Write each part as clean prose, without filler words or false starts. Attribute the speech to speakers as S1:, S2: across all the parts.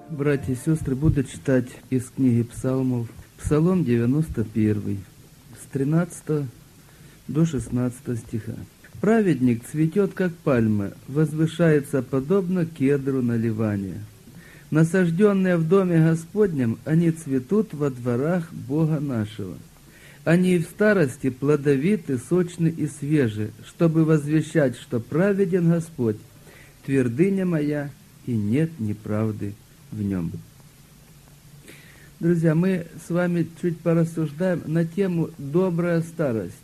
S1: Братья и сестры, буду читать из книги Псалмов, Псалом 91, с 13 до 16 стиха. «Праведник цветет, как пальма, возвышается подобно кедру на Ливане. Насажденные в доме Господнем, они цветут во дворах Бога нашего. Они и в старости плодовиты, сочны и свежи, чтобы возвещать, что праведен Господь, твердыня моя, и нет неправды в нем». Друзья, мы с вами чуть порассуждаем на тему «добрая старость».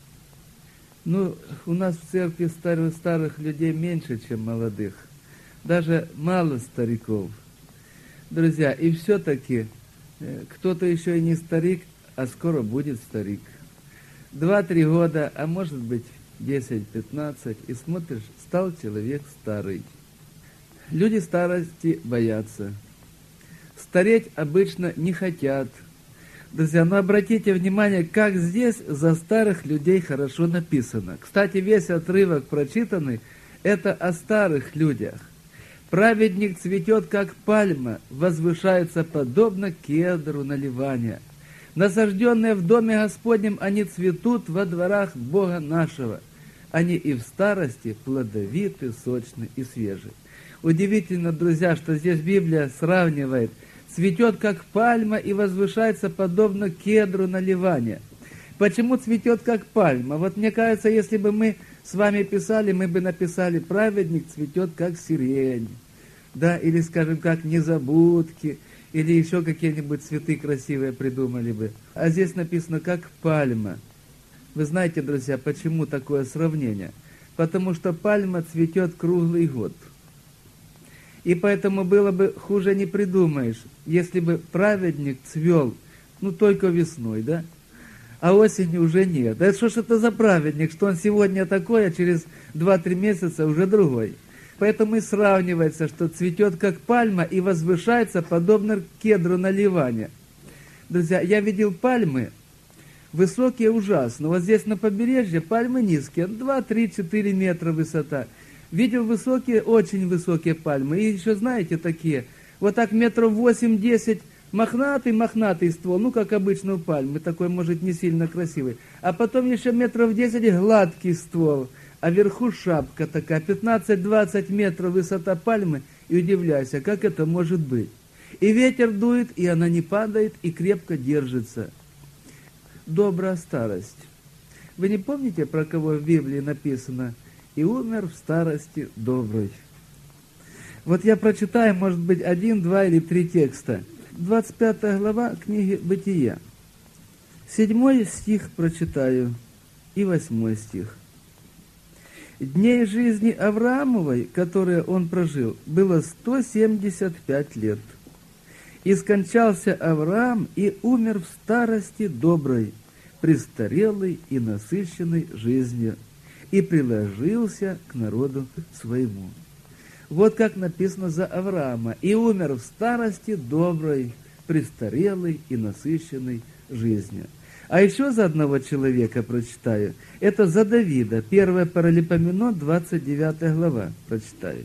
S1: У нас в церкви старых людей меньше, чем молодых. Даже мало стариков. Друзья, и все-таки кто-то еще и не старик, а скоро будет старик. 2-3 года, а может быть 10-15, и смотришь, стал человек старый. Люди старости боятся. Стареть обычно не хотят. Друзья, но обратите внимание, как здесь за старых людей хорошо написано. Кстати, весь отрывок прочитанный, это о старых людях. «Праведник цветет, как пальма, возвышается подобно кедру на Ливане. Насажденные в доме Господнем, они цветут во дворах Бога нашего. Они и в старости плодовиты, сочны и свежи». Удивительно, друзья, что здесь Библия сравнивает: цветет, как пальма, и возвышается подобно кедру на Ливане. Почему цветет, как пальма? Вот мне кажется, если бы мы с вами писали, мы бы написали: праведник цветет, как сирень, да, или, скажем, как незабудки, или еще какие-нибудь цветы красивые придумали бы. А здесь написано, как пальма. Вы знаете, друзья, почему такое сравнение? Потому что пальма цветет круглый год. И поэтому было бы хуже не придумаешь, если бы праведник цвел, только весной, да? А осенью уже нет. Да что ж это за праведник, что он сегодня такой, а через 2-3 месяца уже другой. Поэтому и сравнивается, что цветет как пальма и возвышается подобно кедру на Ливане. Друзья, я видел пальмы высокие ужасно. Вот здесь на побережье пальмы низкие, 2, 3, 4 метра высота. Видел высокие, очень высокие пальмы. И еще, знаете, такие, вот так метров 8-10, мохнатый ствол, как обычно у пальмы, такой, может, не сильно красивый. А потом еще метров 10 гладкий ствол, а вверху шапка такая, 15-20 метров высота пальмы, и удивляйся, как это может быть. И ветер дует, и она не падает, и крепко держится. Добрая старость. Вы не помните, про кого в Библии написано: «И умер в старости добрый»? Вот я прочитаю, может быть, 1, 2 или 3 текста. 25 глава книги Бытия. 7 стих прочитаю и 8 стих. «Дней жизни Авраамовой, которые он прожил, было 175 лет. И скончался Авраам и умер в старости доброй, престарелый и насыщенный жизнью, и приложился к народу своему». Вот как написано за Авраама: «И умер в старости доброй, престарелый и насыщенный жизнью». А еще за одного человека прочитаю. Это за Давида. 1 Паралипоменон, 29 глава прочитаю.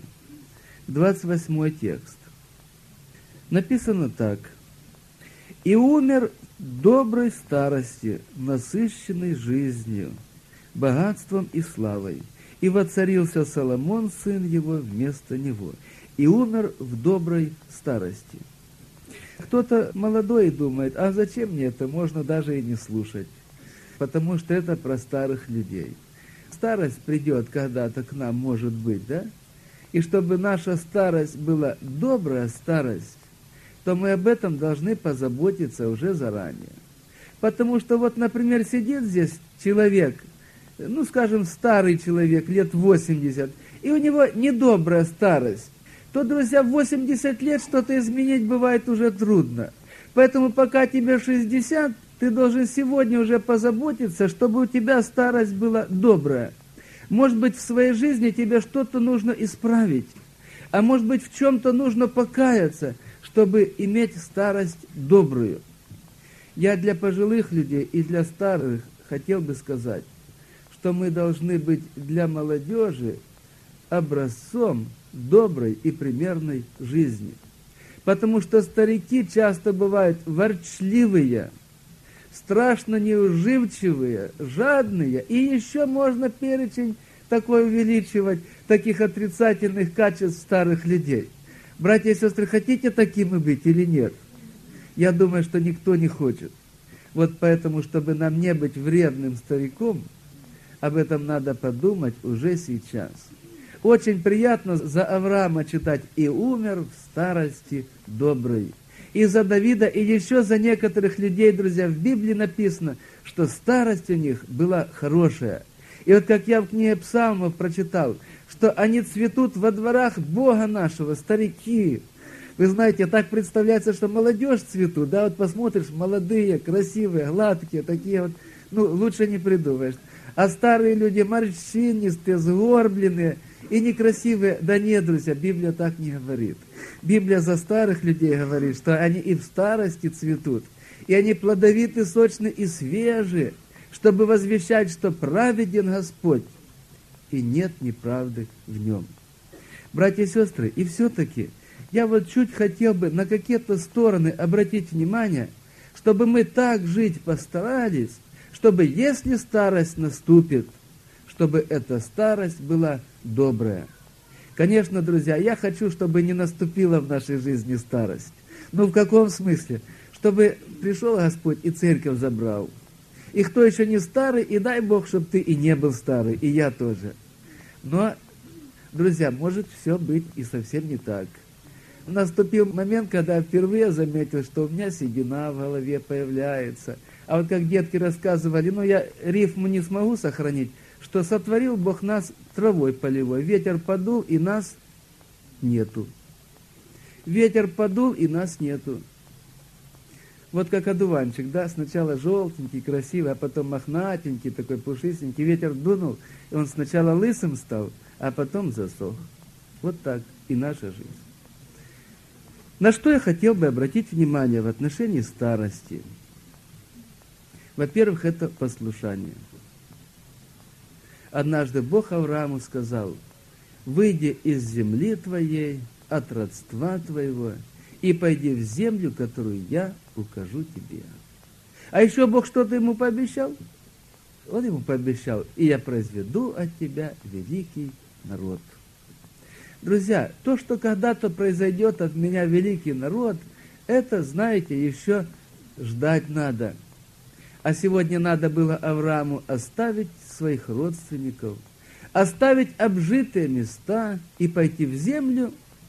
S1: 28 текст. Написано так: «И умер в доброй старости, насыщенной жизнью, богатством и славой. И воцарился Соломон, сын его, вместо него, и умер в доброй старости». Кто-то молодой думает: а зачем мне это, можно даже и не слушать, потому что это про старых людей. Старость придет когда-то к нам, может быть, да? И чтобы наша старость была добрая старость, то мы об этом должны позаботиться уже заранее. Потому что вот, например, сидит здесь человек, скажем, старый человек, лет 80, и у него недобрая старость, то, друзья, в 80 лет что-то изменить бывает уже трудно. Поэтому пока тебе 60, ты должен сегодня уже позаботиться, чтобы у тебя старость была добрая. Может быть, в своей жизни тебе что-то нужно исправить, а может быть, в чем-то нужно покаяться, чтобы иметь старость добрую. Я для пожилых людей и для старых хотел бы сказать, что мы должны быть для молодежи образцом доброй и примерной жизни. Потому что старики часто бывают ворчливые, страшно неуживчивые, жадные. И еще можно перечень такой увеличивать, таких отрицательных качеств старых людей. Братья и сестры, хотите такими быть или нет? Я думаю, что никто не хочет. Вот поэтому, чтобы нам не быть вредным стариком, об этом надо подумать уже сейчас. Очень приятно за Авраама читать: «И умер в старости добрый». И за Давида, и еще за некоторых людей, друзья, в Библии написано, что старость у них была хорошая. И вот как я в книге Псалмов прочитал, что они цветут во дворах Бога нашего, старики. Вы знаете, так представляется, что молодежь цветут, да, вот посмотришь, молодые, красивые, гладкие, такие вот, лучше не придумаешь. А старые люди морщинистые, сгорбленные и некрасивые. Да нет, друзья, Библия так не говорит. Библия за старых людей говорит, что они и в старости цветут. И они плодовиты, сочны и свежи, чтобы возвещать, что праведен Господь, и нет неправды в нем. Братья и сестры, и все-таки я вот чуть хотел бы на какие-то стороны обратить внимание, чтобы мы так жить постарались, чтобы, если старость наступит, чтобы эта старость была добрая. Конечно, друзья, я хочу, чтобы не наступила в нашей жизни старость. В каком смысле? Чтобы пришел Господь и церковь забрал. И кто еще не старый, и дай Бог, чтобы ты и не был старый, и я тоже. Но, друзья, может все быть и совсем не так. Наступил момент, когда я впервые заметил, что у меня седина в голове появляется. А вот как детки рассказывали, я рифму не смогу сохранить, что сотворил Бог нас травой полевой. Ветер подул, и нас нету. Ветер подул, и нас нету. Вот как одуванчик, да, сначала желтенький, красивый, а потом мохнатенький, такой пушистенький. Ветер дунул, и он сначала лысым стал, а потом засох. Вот так и наша жизнь. На что я хотел бы обратить внимание в отношении старости? Во-первых, это послушание. Однажды Бог Аврааму сказал: «Выйди из земли твоей, от родства твоего, и пойди в землю, которую я укажу тебе». А еще Бог что-то ему пообещал? Он ему пообещал: «И я произведу от тебя великий народ». Друзья, то, что когда-то произойдет от меня великий народ, это, знаете, еще ждать надо. А сегодня надо было Аврааму оставить своих родственников, оставить обжитые места и пойти в землю.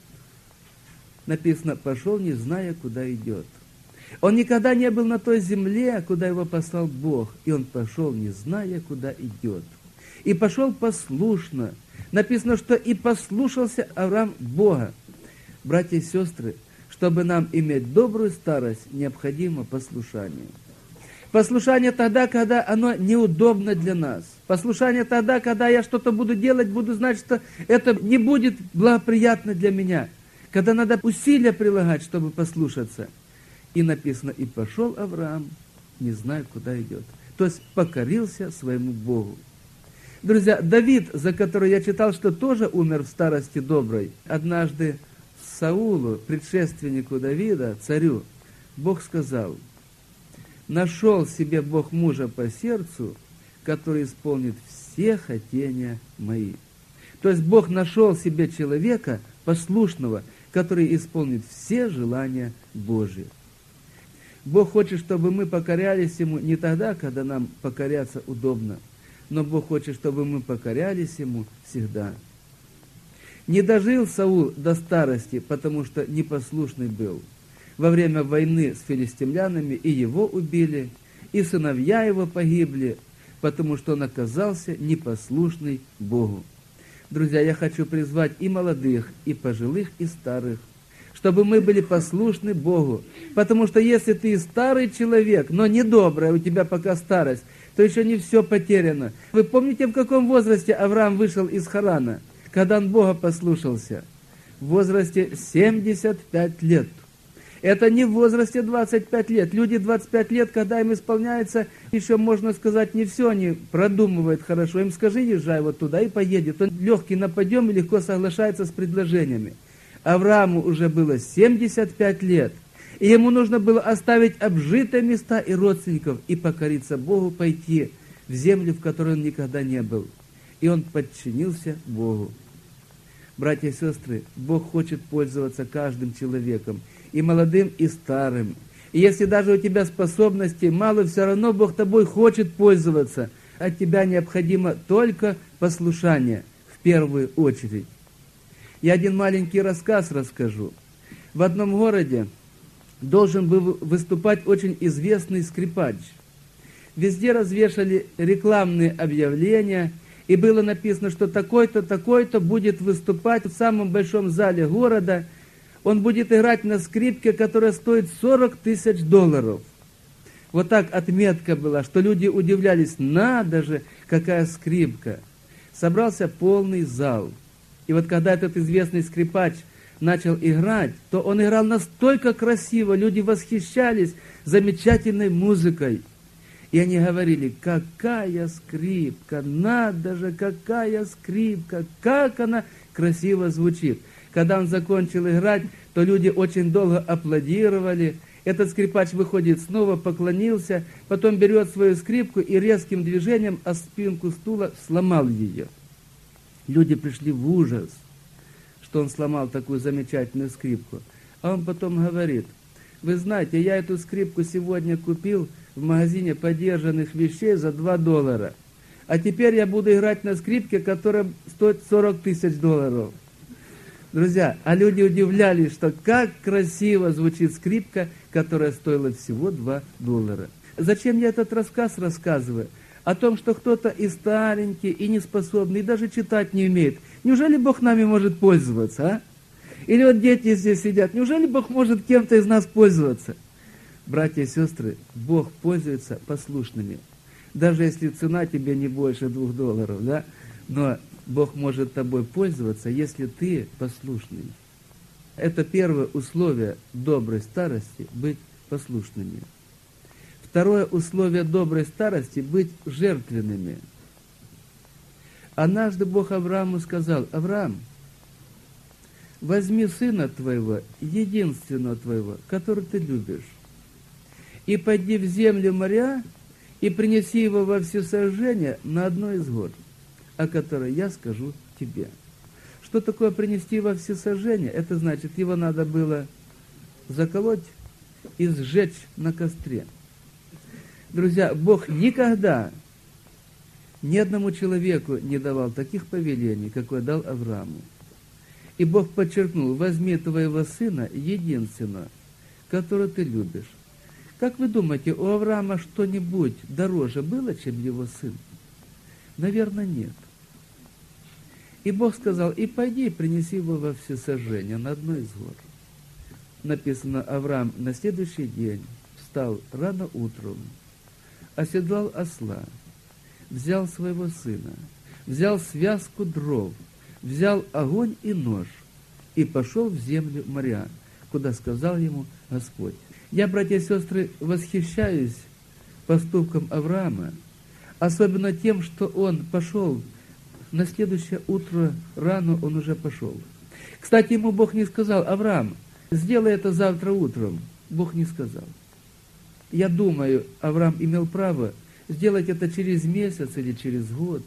S1: Написано: пошел, не зная, куда идет. Он никогда не был на той земле, куда его послал Бог, и он пошел, не зная, куда идет. И пошел послушно. Написано, что и послушался Авраам Бога. Братья и сестры, чтобы нам иметь добрую старость, необходимо послушание. Послушание тогда, когда оно неудобно для нас. Послушание тогда, когда я что-то буду делать, буду знать, что это не будет благоприятно для меня. Когда надо усилия прилагать, чтобы послушаться. И написано: и пошел Авраам, не зная, куда идет. То есть покорился своему Богу. Друзья, Давид, за который я читал, что тоже умер в старости доброй, однажды Саулу, предшественнику Давида, царю, Бог сказал: «Нашел себе Бог мужа по сердцу, который исполнит все хотения мои». То есть Бог нашел себе человека послушного, который исполнит все желания Божьи. Бог хочет, чтобы мы покорялись Ему не тогда, когда нам покоряться удобно, но Бог хочет, чтобы мы покорялись Ему всегда. Не дожил Саул до старости, потому что непослушный был. Во время войны с филистимлянами и его убили, и сыновья его погибли, потому что он оказался непослушный Богу. Друзья, я хочу призвать и молодых, и пожилых, и старых, чтобы мы были послушны Богу. Потому что если ты и старый человек, но недобрый, у тебя пока старость, то еще не все потеряно. Вы помните, в каком возрасте Авраам вышел из Харана, когда он Бога послушался? В возрасте 75 лет. Это не в возрасте 25 лет. Люди 25 лет, когда им исполняется, еще можно сказать, не все они продумывают хорошо. Им скажи, езжай вот туда, и поедет. Он легкий на подъем и легко соглашается с предложениями. Аврааму уже было 75 лет, и ему нужно было оставить обжитые места и родственников, и покориться Богу, пойти в землю, в которой он никогда не был. И он подчинился Богу. Братья и сестры, Бог хочет пользоваться каждым человеком, и молодым, и старым. И если даже у тебя способностей мало, все равно Бог тобой хочет пользоваться. От тебя необходимо только послушание в первую очередь. Я один маленький рассказ расскажу. В одном городе должен был выступать очень известный скрипач. Везде развешали рекламные объявления, и было написано, что такой-то, такой-то будет выступать в самом большом зале города. Он будет играть на скрипке, которая стоит $40 000. Вот так отметка была, что люди удивлялись, надо же, какая скрипка. Собрался полный зал. И вот когда этот известный скрипач начал играть, то он играл настолько красиво, люди восхищались замечательной музыкой. И они говорили, какая скрипка, надо же, какая скрипка, как она красиво звучит. Когда он закончил играть, то люди очень долго аплодировали. Этот скрипач выходит снова, поклонился, потом берет свою скрипку и резким движением о спинку стула сломал ее. Люди пришли в ужас, что он сломал такую замечательную скрипку. А он потом говорит, вы знаете, я эту скрипку сегодня купил в магазине подержанных вещей за $2. А теперь я буду играть на скрипке, которая стоит $40 000. Друзья, а люди удивлялись, что как красиво звучит скрипка, которая стоила всего $2. Зачем я этот рассказ рассказываю? О том, что кто-то и старенький, и неспособный, и даже читать не умеет. Неужели Бог нами может пользоваться, а? Или вот дети здесь сидят, неужели Бог может кем-то из нас пользоваться? Братья и сестры, Бог пользуется послушными. Даже если цена тебе не больше $2, да? Но Бог может тобой пользоваться, если ты послушный. Это первое условие доброй старости – быть послушными. Второе условие доброй старости – быть жертвенными. Однажды Бог Аврааму сказал, Авраам, возьми сына твоего, единственного твоего, который ты любишь, и пойди в землю моря, и принеси его во всесожжение на одной из гор, о которой я скажу тебе. Что такое принести во всесожжение? Это значит, его надо было заколоть и сжечь на костре. Друзья, Бог никогда ни одному человеку не давал таких повелений, какое дал Аврааму. И Бог подчеркнул, возьми твоего сына, единственного, которого ты любишь. Как вы думаете, у Авраама что-нибудь дороже было, чем его сын? Наверное, нет. И Бог сказал, и пойди, принеси его во всесожжение на одной из гор. Написано, Авраам на следующий день встал рано утром, оседлал осла, взял своего сына, взял связку дров, взял огонь и нож и пошел в землю моря, куда сказал ему Господь. Я, братья и сестры, восхищаюсь поступком Авраама, особенно тем, что он пошел, на следующее утро рано он уже пошел. Кстати, ему Бог не сказал, Авраам, сделай это завтра утром. Бог не сказал. Я думаю, Авраам имел право сделать это через месяц или через год.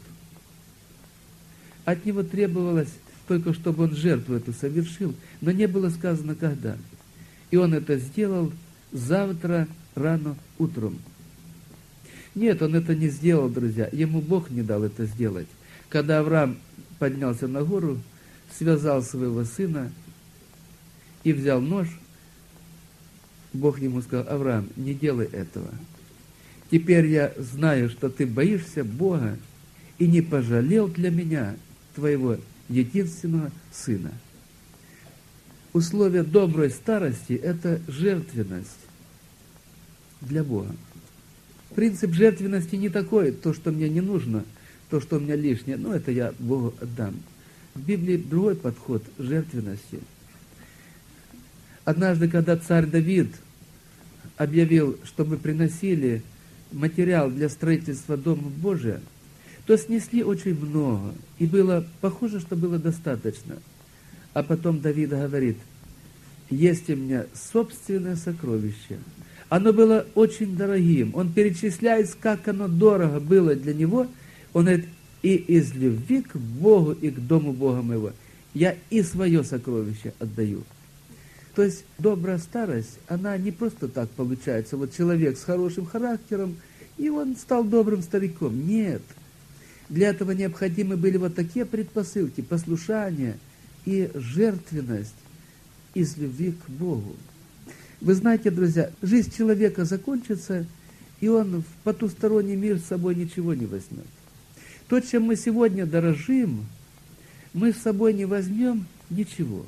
S1: От него требовалось только, чтобы он жертву эту совершил, но не было сказано, когда. И он это сделал завтра рано утром. Нет, он это не сделал, друзья. Ему Бог не дал это сделать. Когда Авраам поднялся на гору, связал своего сына и взял нож, Бог ему сказал, Авраам, не делай этого. Теперь я знаю, что ты боишься Бога и не пожалел для меня твоего единственного сына. Условие доброй старости – это жертвенность для Бога. Принцип жертвенности не такой, то, что мне не нужно, то, что у меня лишнее, это я Богу отдам. В Библии другой подход жертвенности. Однажды, когда царь Давид объявил, чтобы приносили материал для строительства Дома Божия, то снесли очень много, и было похоже, что было достаточно. А потом Давид говорит: есть у меня собственное сокровище. Оно было очень дорогим. Он перечисляет, как оно дорого было для него. Он говорит: и из любви к Богу и к дому Бога моего я и свое сокровище отдаю. То есть добрая старость, она не просто так получается. Вот человек с хорошим характером, и он стал добрым стариком. Нет. Для этого необходимы были вот такие предпосылки: послушание и жертвенность из любви к Богу. Вы знаете, друзья, жизнь человека закончится, и он в потусторонний мир с собой ничего не возьмет. То, чем мы сегодня дорожим, мы с собой не возьмем ничего.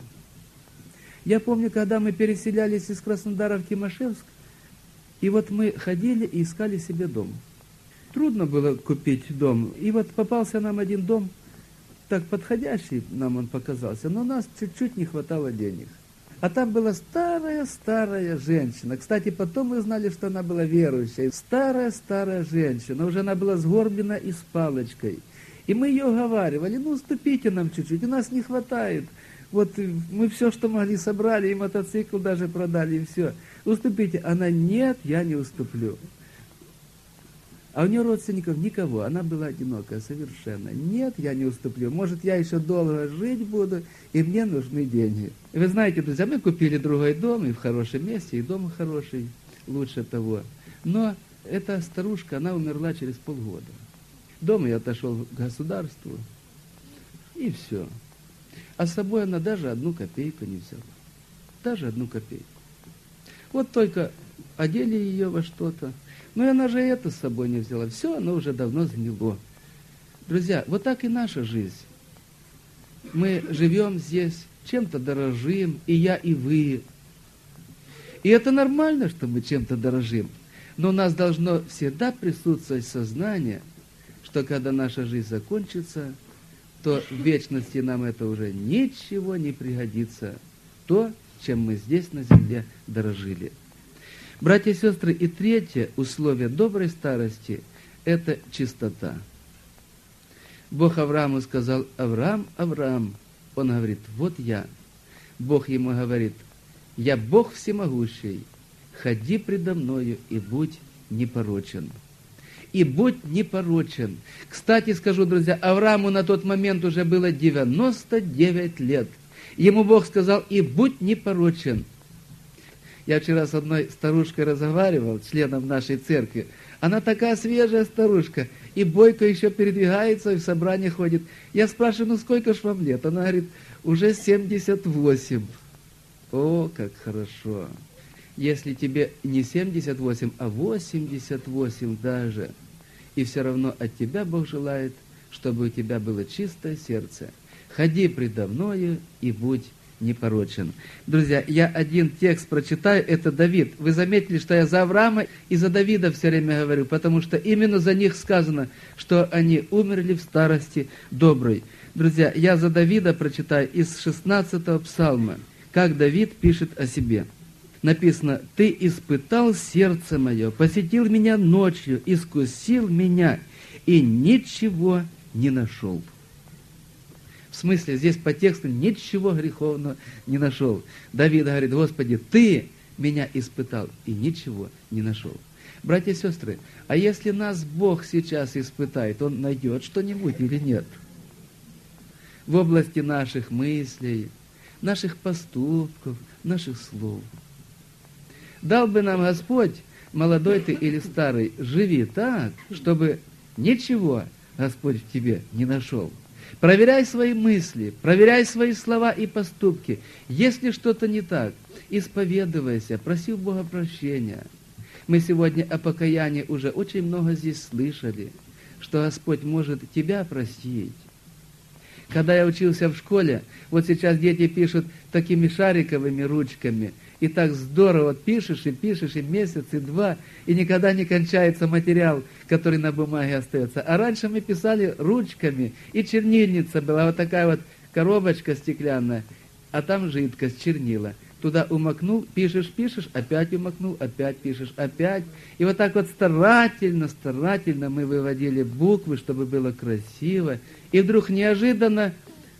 S1: Я помню, когда мы переселялись из Краснодара в Тимошевск, и вот мы ходили и искали себе дом. Трудно было купить дом. И вот попался нам один дом, так подходящий нам он показался, но у нас чуть-чуть не хватало денег. А там была старая женщина. Кстати, потом мы знали, что она была верующая. Старая женщина. Уже она была сгорблена и с палочкой. И мы ее уговаривали: ну, уступите нам чуть-чуть, у нас не хватает. Вот мы все, что могли, собрали, и мотоцикл даже продали, и все. Уступите. Она: нет, я не уступлю. А у нее родственников никого, она была одинокая совершенно. Нет, я не уступлю. Может, я еще долго жить буду, и мне нужны деньги. И вы знаете, друзья, мы купили другой дом, и в хорошем месте, и дом хороший, лучше того. Но эта старушка, она умерла через полгода. Дом я отошел к государству, и все. А с собой она даже 1 копейку не взяла. Даже 1 копейку. Вот только одели ее во что-то. Но и она же это с собой не взяла. Все, оно уже давно сгнило. Друзья, вот так и наша жизнь. Мы живем здесь, чем-то дорожим, и я, и вы. И это нормально, что мы чем-то дорожим. Но у нас должно всегда присутствовать сознание, что когда наша жизнь закончится, то в вечности нам это уже ничего не пригодится. То, чем мы здесь на земле дорожили. Братья и сестры, и третье условие доброй старости – это чистота. Бог Аврааму сказал: Авраам, Авраам. Он говорит: вот я. Бог ему говорит: я Бог всемогущий, ходи предо мною и будь непорочен. И будь непорочен. Кстати, скажу, друзья, Аврааму на тот момент уже было 99 лет. Ему Бог сказал: и будь непорочен. Я вчера с одной старушкой разговаривал, членом нашей церкви. Она такая свежая старушка, и бойко еще передвигается, и в собрание ходит. Я спрашиваю: ну сколько ж вам лет? Она говорит: уже 78. О, как хорошо. Если тебе не 78, а 88 даже, и все равно от тебя Бог желает, чтобы у тебя было чистое сердце. Ходи предо мною и будь непорочен. Друзья, я один текст прочитаю, это Давид. Вы заметили, что я за Авраама и за Давида все время говорю, потому что именно за них сказано, что они умерли в старости доброй. Друзья, я за Давида прочитаю из 16-го псалма, как Давид пишет о себе. Написано: «Ты испытал сердце мое, посетил меня ночью, искусил меня, и ничего не нашел». В смысле, здесь по тексту ничего греховного не нашел. Давид говорит: Господи, Ты меня испытал и ничего не нашел. Братья и сестры, а если нас Бог сейчас испытает, Он найдет что-нибудь или нет? В области наших мыслей, наших поступков, наших слов. Дал бы нам Господь, молодой ты или старый, живи так, чтобы ничего Господь в тебе не нашел. Проверяй свои мысли, проверяй свои слова и поступки. Если что-то не так, исповедуйся, проси у Бога прощения. Мы сегодня о покаянии уже очень много здесь слышали, что Господь может тебя простить. Когда я учился в школе, вот сейчас дети пишут такими шариковыми ручками, и так здорово вот пишешь, и месяц, и 2, и никогда не кончается материал, который на бумаге остается. А раньше мы писали ручками, и чернильница была, вот такая вот коробочка стеклянная, а там жидкость, чернила. Туда умокнул, пишешь, опять умокнул, опять пишешь, опять. И вот так вот старательно мы выводили буквы, чтобы было красиво. И вдруг неожиданно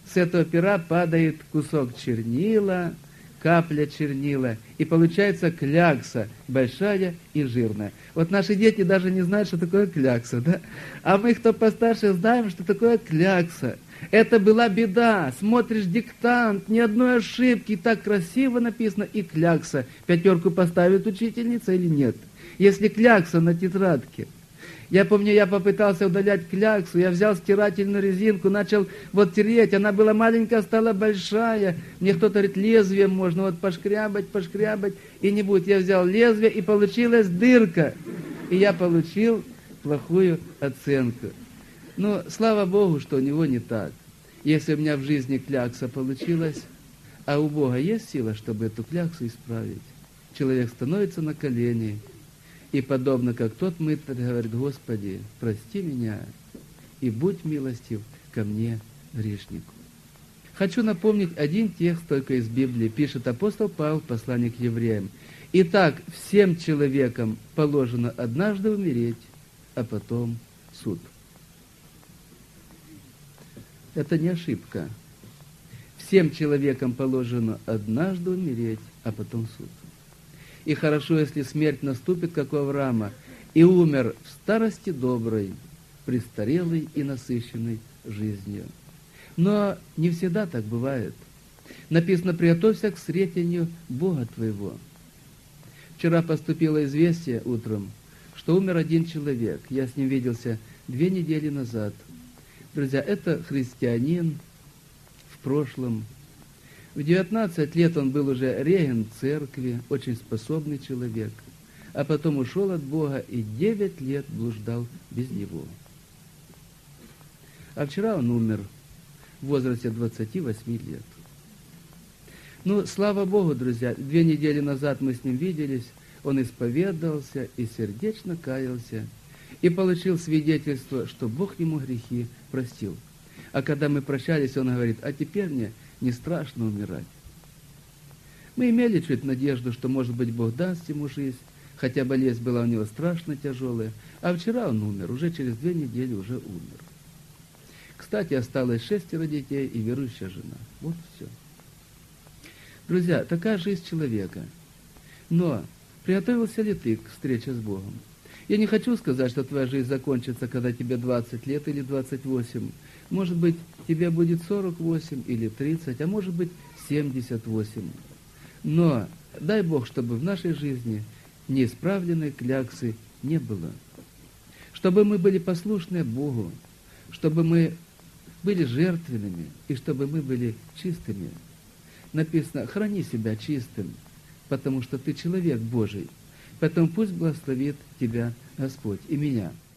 S1: с этого пера падает кусок чернила, капля чернила, и получается клякса, большая и жирная. Вот наши дети даже не знают, что такое клякса, да? А мы, кто постарше, знаем, что такое клякса. Это была беда. Смотришь диктант, ни одной ошибки, так красиво написано, и клякса. 5 поставит учительница или нет? Если клякса на тетрадке. Я помню, я попытался удалять кляксу, я взял стирательную резинку, начал вот тереть, она была маленькая, стала большая. Мне кто-то говорит, лезвием можно вот пошкрябать, и не будет. Я взял лезвие, и получилась дырка. И я получил плохую оценку. Но слава Богу, что у него не так. Если у меня в жизни клякса получилась, а у Бога есть сила, чтобы эту кляксу исправить, человек становится на колени, и подобно как тот мытарь говорит, Господи, прости меня и будь милостив ко мне, грешнику. Хочу напомнить один текст только из Библии, пишет апостол Павел в послании к евреям. Итак, всем человекам положено однажды умереть, а потом суд. Это не ошибка. Всем человекам положено однажды умереть, а потом суд. И хорошо, если смерть наступит, как у Авраама, и умер в старости доброй, престарелой и насыщенной жизнью. Но не всегда так бывает. Написано, приготовься к встретению Бога твоего. Вчера поступило известие утром, что умер один человек. Я с ним виделся 2 недели назад. Друзья, это христианин в прошлом. В 19 лет он был уже регент церкви, очень способный человек, а потом ушел от Бога и 9 лет блуждал без Него. А вчера он умер в возрасте 28 лет. Ну, слава Богу, друзья, 2 недели назад мы с ним виделись, он исповедовался и сердечно каялся, и получил свидетельство, что Бог ему грехи простил. А когда мы прощались, он говорит, а теперь мне не страшно умирать. Мы имели чуть надежду, что, может быть, Бог даст ему жизнь, хотя болезнь была у него страшно тяжелая, а вчера он умер, уже через 2 недели уже умер. Кстати, осталось 6 детей и верующая жена. Вот все. Друзья, такая жизнь человека. Но приготовился ли ты к встрече с Богом? Я не хочу сказать, что твоя жизнь закончится, когда тебе 20 лет или 28. Может быть, тебе будет 48 или 30, а может быть, 78. Но дай Бог, чтобы в нашей жизни неисправленной кляксы не было. Чтобы мы были послушны Богу, чтобы мы были жертвенными и чтобы мы были чистыми. Написано, храни себя чистым, потому что ты человек Божий. Поэтому пусть благословит тебя Господь и меня.